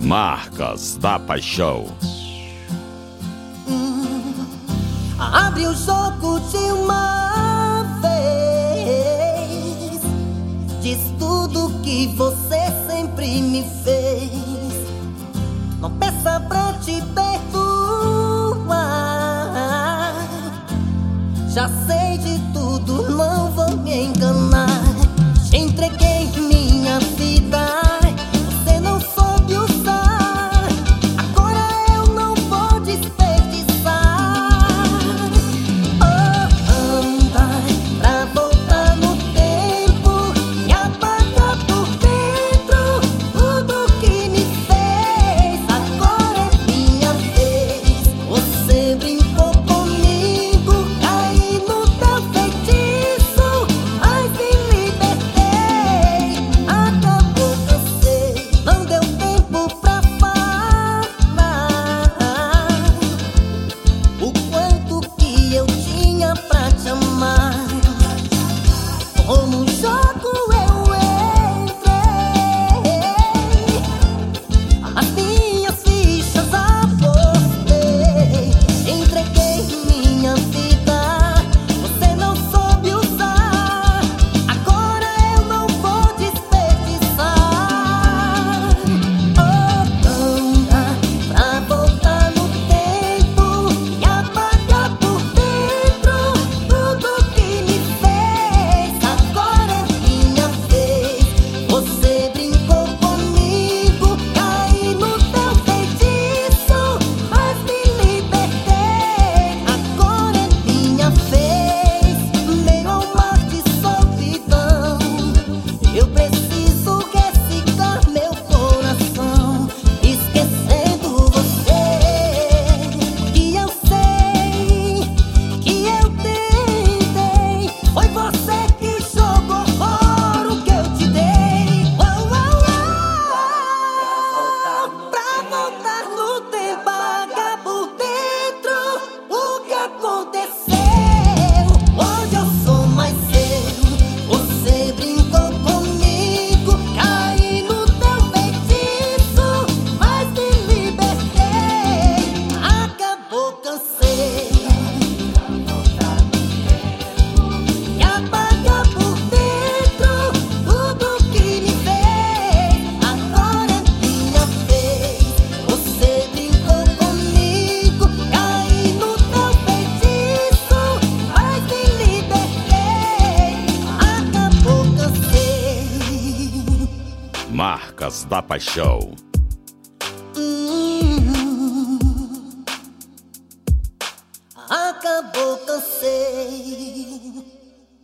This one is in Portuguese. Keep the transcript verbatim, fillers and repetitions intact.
Marcas da Paixão. Hum, abre o jogo de uma vez. Diz tudo que você sempre me fez. Não peça pra te perdoar. Já sei de tudo, não vou me enganar. Te entreguei minha vida, você não soube usar. Agora eu não vou desperdiçar. Oh, anda pra voltar no tempo e apagar por dentro tudo que me fez. Agora é minha vez. Você brincou comigo, caí no teu feitiço, mas me libertei. Acabou, cansei, não deu tempo pra falar o quanto que eu tinha pra te amar. Como um jogo eu entrei, as minhas fichas apostei. Entreguei minha vida, você não soube usar. Agora eu não vou desperdiçar. Oh, anda pra voltar no tempo e apagar por dentro tudo que me fez. Agora é minha vez. Você brincou comigo, caí no teu feitiço, mas me libertei. Agora é minha vez. Meio ao mar de solidão, eu preciso ressecar meu coração, esquecendo você. Que eu sei, que eu tentei, foi você que jogou fora o que eu te dei. Oh, oh, oh. Pra voltar no tempo, apagar por dentro o que aconteceu. Hoje eu sou mais seu. Você brincou comigo, caí no teu feitiço, mas me libertei. Acabou, cansei, e apagar por dentro tudo que me fez. Agora é minha vez. Você brincou comigo, caí no teu feitiço, mas me libertei. Acabou, cansei. Marcas da Paixão. Hum, acabou, cansei.